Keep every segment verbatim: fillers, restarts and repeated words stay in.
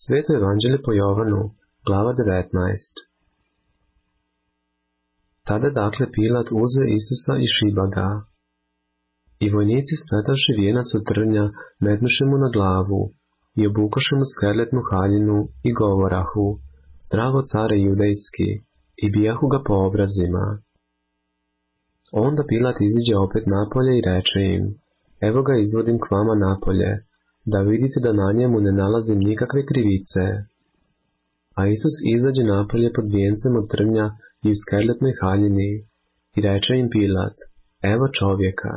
Sveto evanđelje po Jovanu, glava devetnaest. Tada dakle Pilat uze Isusa i šiba ga. I vojnici spletavši vijenac od trnja, metnuše mu na glavu i obukoše mu skerletnu haljinu i govorahu: Zdravo care judejski, i bijahu ga po obrazima. Onda Pilat iziđe opet napolje i reče im: Evo ga izvodim k vama napolje, da vidite da na njemu ne nalazim nikakve krivice. A Isus izađe napolje pod vijencem od trnja i u skerletnoj haljini, i reče im Pilat: Evo čovjeka.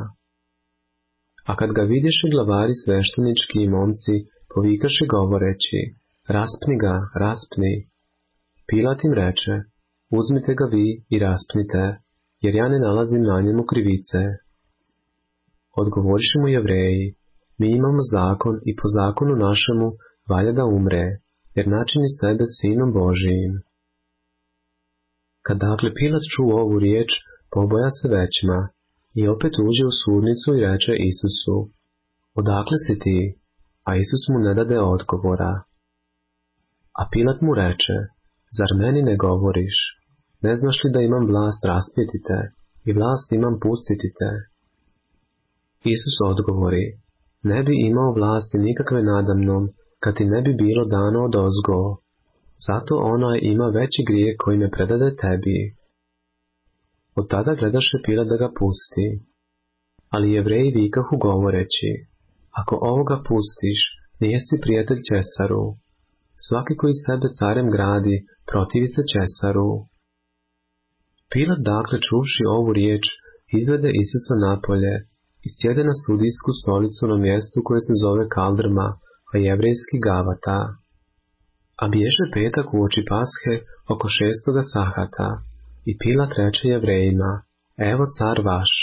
A kad ga vidiše glavari sveštenički i momci, povikaše govoreći: Raspni ga, raspni. Pilat im reče: Uzmite ga vi i raspnite, jer ja ne nalazim na njemu krivice. Odgovoriše mu Jevreji: Mi imamo zakon i po zakonu našemu valja da umre, jer načini sebe sinom Božijim. Kad dakle Pilat čuo ovu riječ, poboja se većma i opet uđe u sudnicu i reče Isusu: Odakle si ti? A Isus mu ne dade odgovora. A Pilat mu reče: Zar meni ne govoriš? Ne znaš li da imam vlast raspiti te i vlast imam pustiti te? Isus odgovori: Ne bi imao vlasti nikakve nadamnom, kad ti ne bi bilo dano odozgo. Zato onaj ima veći grijeh koji me predade tebi. Od tada gledaše Pilat da ga pusti. Ali Jevreji vikahu govoreći: Ako ovoga pustiš, nijesi prijatelj Cesaru. Svaki koji sebe carem gradi, protivi se Cesaru. Pilat dakle čuvši ovu riječ, izvede Isusa napolje i sjede na sudijsku stolicu na mjestu koje se zove Kaldrma, a jevrejski Gavata. A biješe petak u oči Pashe oko šestoga sahata, i Pilat reče Jevrejima: Evo car vaš.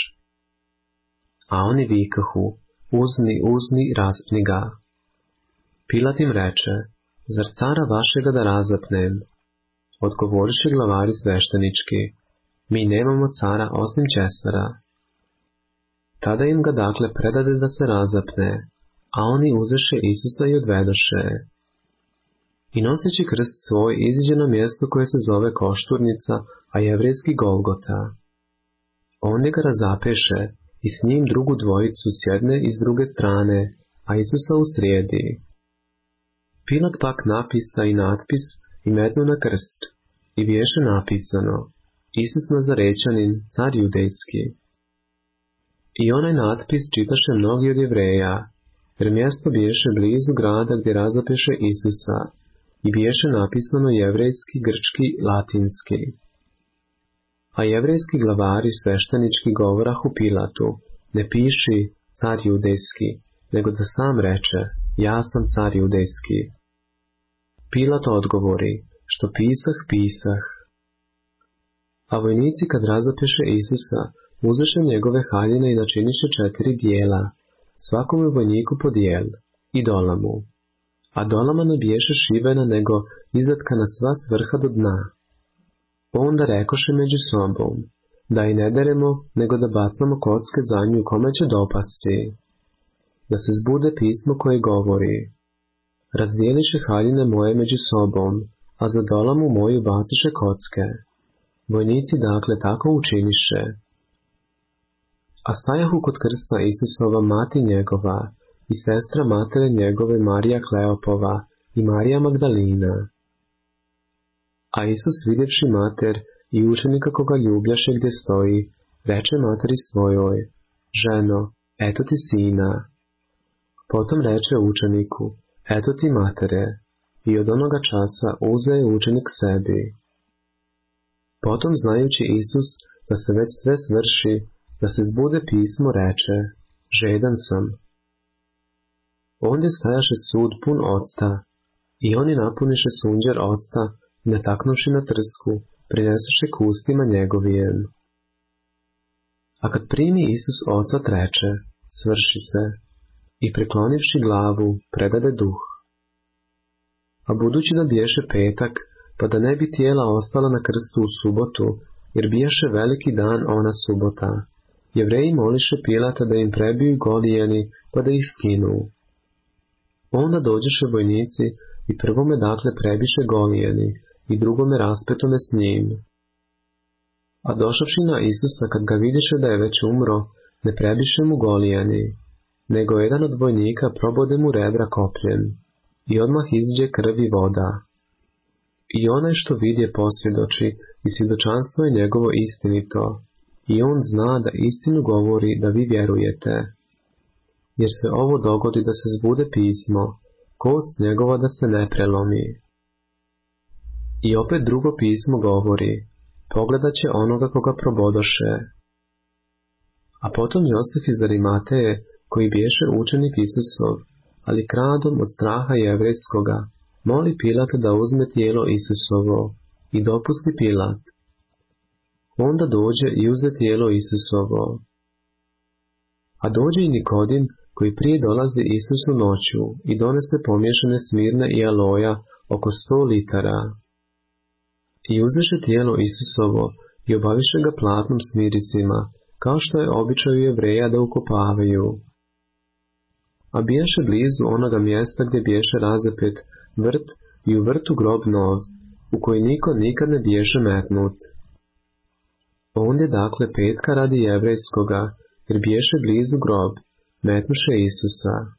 A oni vikahu: Uzmi, uzmi, raspni ga. Pilat im reče: Zar cara vašega da razapnem? Odgovoriše glavari sveštenički: Mi nemamo cara osim Cesara. Tada im ga dakle predade da se razapne, a oni uzeše Isusa i odvedoše. I noseći krst svoj iziđe na mjesto koje se zove Košturnica, a jevrejski Golgota. Ondje ga razapeše i s njim drugu dvojicu s jedne i s druge strane, a Isusa u srijedi. Pilat pak napisa i natpis i metnu na krst, i biješe napisano: Isus Nazarećanin, car judejski. I onaj natpis čitaše mnogi od Jevreja, jer mjesto biješe blizu grada gdje razapeše Isusa, i biješe napisano jevrejski, grčki, latinski. A jevrejski glavari sveštenički govorahu Pilatu: Ne piši car judejski, nego da sam reče: Ja sam car judejski. Pilat odgovori: Što pisah, pisah. A vojnici kad razapeše Isusa, uzeše njegove haljine i načiniše četiri dijela, svakome vojniku po dijel, i dolamu. A dolama ne biješe šivena, nego izatkana sva s vrha do dna. Onda rekoše među sobom: Da i ne deremo, nego da bacamo kocke za nju kome će dopasti. Da se zbude pismo koje govori: Razdijeliše haljine moje među sobom, a za dolamu moju baciše kocke. Vojnici dakle tako učiniše. A stajahu kod krsta Isusova mati njegova i sestra matere njegove Marija Kleopova i Marija Magdalina. A Isus vidjevši mater i učenika koga ljubljaše gdje stoji, reče materi svojoj: Ženo, eto ti sina. Potom reče učeniku: Eto ti matere. I od onoga časa uze je učenik sebi. Potom, znajući Isus da se već sve svrši, da se zbude pismo, reče: Žedan sam. Ondje stajaše sud pun octa, i oni napuniše sunđer octa, nataknuši na trsku, prinesuše k ustima njegovijem. A kad primi Isus ocat, reče: Svrši se, i preklonivši glavu, predade duh. A budući da biješe petak, pa da ne bi tijela ostala na krstu u subotu, jer bijaše veliki dan ona subota, Jevreji moliše Pilata da im prebiju golijeni, pa da ih skinu. Onda dođeše vojnici i prvome dakle prebiše golijeni, i drugome raspetome s njim. A došavši na Isusa, kad ga vidiše da je već umro, ne prebiše mu golijeni, nego jedan od vojnika probode mu rebra kopljem, i odmah izđe krv i voda. I onaj što vidje posvjedoči, i svjedočanstvo je njegovo istinito, i on zna da istinu govori da vi vjerujete. Jer se ovo dogodi da se zbude pismo, kost njegova da se ne prelomi. I opet drugo pismo govori, pogledat će onoga koga probodoše. A potom Josif iz Arimateje, koji biješe učenik Isusov, ali kradom od straha jevrejskoga, moli Pilata da uzme tijelo Isusovo, i dopusti Pilat. Onda dođe i uze tijelo Isusovo. A dođe i Nikodim, koji prije dolazi Isusu noću i donese pomiješane smirne i aloja oko sto litara. I uzeše tijelo Isusovo i obaviše ga platnom s mirisima, kao što je običaj Jevreja da ukopavaju. A biješe blizu onoga mjesta gdje biješe razapet vrt i u vrtu grob nov, u koji niko nikad ne biješe metnut. Ondje dakle petka radi jevrejskoga, jer biješe blizu grob, metnuše Isusa.